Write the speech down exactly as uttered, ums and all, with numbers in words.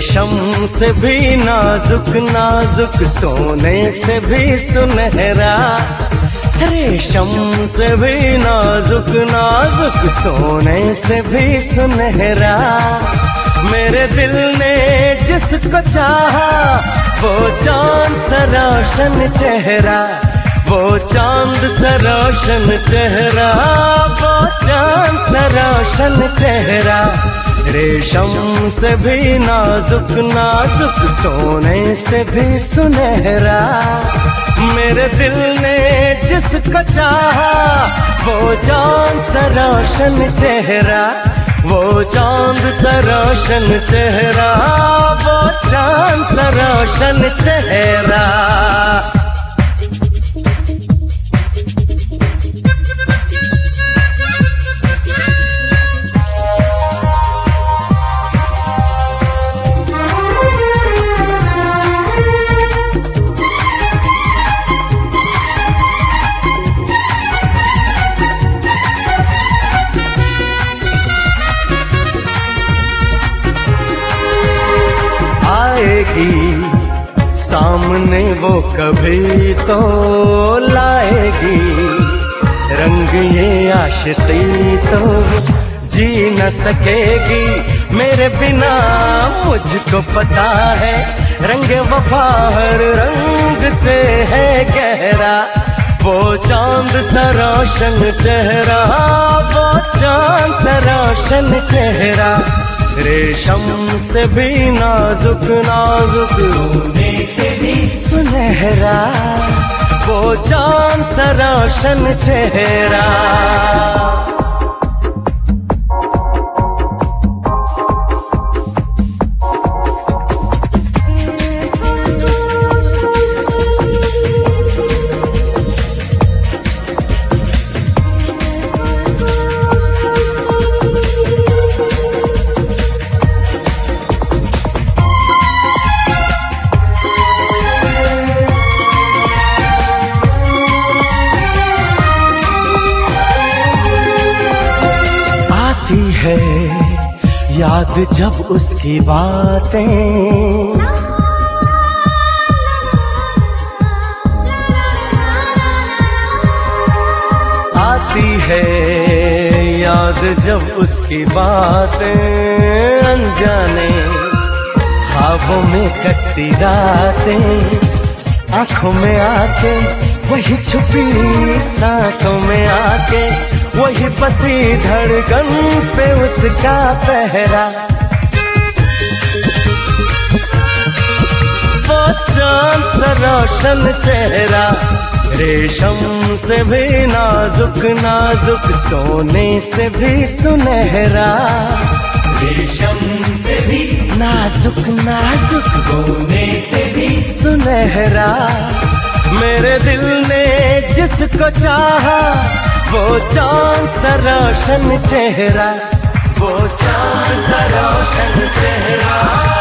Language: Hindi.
रेशम से भी नाजुक नाजुक, सोने से भी सुनहरा। रेशम से भी नाजुक नाजुक, सोने से भी सुनहरा। मेरे दिल ने जिसको चाहा, वो चांद सा रोशन चेहरा, वो चांद सा रोशन चेहरा, वो चांद सा रोशन चेहरा। रेशम से भी नाजुक नाजुक, सोने से भी सुनहरा। मेरे दिल ने जिसको चाहा, वो चांद सा रोशन चेहरा, वो चांद सा रोशन चेहरा, वो चांद सा रोशन चेहरा। सामने वो कभी तो लाएगी, रंग ये आशिकी तो जी न सकेगी मेरे बिना। मुझको पता है रंग वफा हर रंग से है गहरा। वो चांद सा रोशन चेहरा, वो चांद सा रोशन चेहरा। रेशम से भी नाजुक नाजुक, सोने से भी सुनहरा, वो चांद सा रोशन चेहरा। है याद जब उसकी बातें, आती है याद जब उसकी बातें। अनजाने ख्वाबों में कटती रातें, आंखों में आके वही छुपी सांसों में आके, वही बसी धड़कन पे उसका पहरा। वो चांद सा रोशन चेहरा। रेशम से भी नाजुक नाजुक, सोने से भी सुनहरा। रेशम से भी नाजुक नाजुक, सोने से भी सुनहरा। मेरे दिल ने जिसको चाहा, वो चांद सा रोशन चेहरा, वो चांद सा रोशन चेहरा।